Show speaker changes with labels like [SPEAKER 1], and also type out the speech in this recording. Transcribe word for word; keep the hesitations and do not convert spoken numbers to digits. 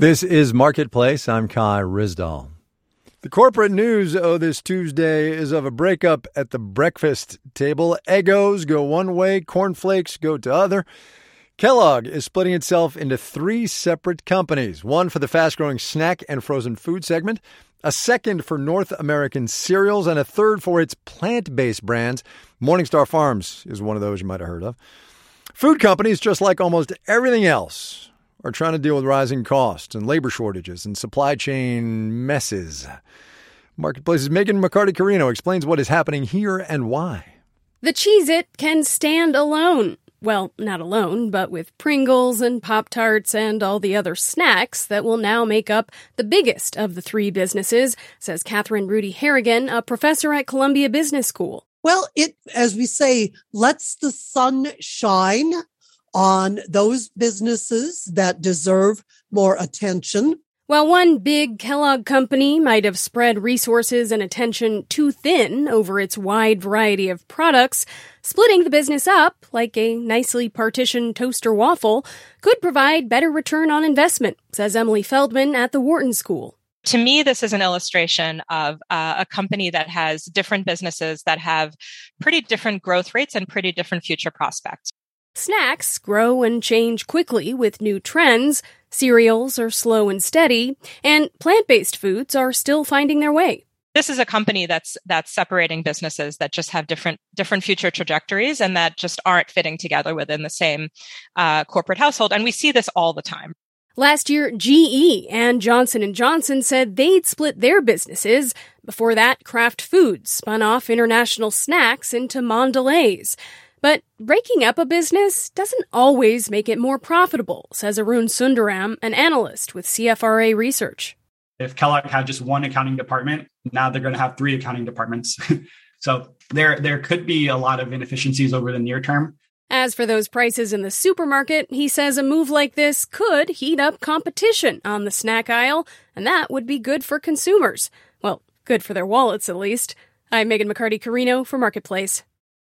[SPEAKER 1] This is Marketplace. I'm Kai Ryssdal. The corporate news oh, this Tuesday is of a breakup at the breakfast table. Eggos go one way, cornflakes go to other. Kellogg is splitting itself into three separate companies, one for the fast-growing snack and frozen food segment, a second for North American cereals, and a third for its plant-based brands. Morningstar Farms is one of those you might have heard of. Food companies, just like almost everything else, are trying to deal with rising costs and labor shortages and supply chain messes. Marketplace's Megan McCarty-Carino explains what is happening here and why.
[SPEAKER 2] The Cheez-It can stand alone. Well, not alone, but with Pringles and Pop-Tarts and all the other snacks that will now make up the biggest of the three businesses, says Catherine Rudy Harrigan, a professor at Columbia Business School.
[SPEAKER 3] Well, it, as we say, lets the sun shine on those businesses that deserve more attention.
[SPEAKER 2] While one big Kellogg company might have spread resources and attention too thin over its wide variety of products, splitting the business up, like a nicely partitioned toaster waffle, could provide better return on investment, says Emily Feldman at the Wharton School.
[SPEAKER 4] To me, this is an illustration of uh, a company that has different businesses that have pretty different growth rates and pretty different future prospects.
[SPEAKER 2] Snacks grow and change quickly with new trends, cereals are slow and steady, and plant-based foods are still finding their way.
[SPEAKER 4] This is a company that's that's separating businesses that just have different different future trajectories and that just aren't fitting together within the same uh, corporate household. And we see this all the time.
[SPEAKER 2] Last year, G E and Johnson and Johnson said they'd split their businesses. Before that, Kraft Foods spun off International Snacks into Mondelez. But breaking up a business doesn't always make it more profitable, says Arun Sundaram, an analyst with C F R A Research.
[SPEAKER 5] If Kellogg had just one accounting department, now they're going to have three accounting departments. So there, there could be a lot of inefficiencies over the near term.
[SPEAKER 2] As for those prices in the supermarket, he says a move like this could heat up competition on the snack aisle, and that would be good for consumers. Well, good for their wallets, at least. I'm Megan McCarty-Carino for Marketplace.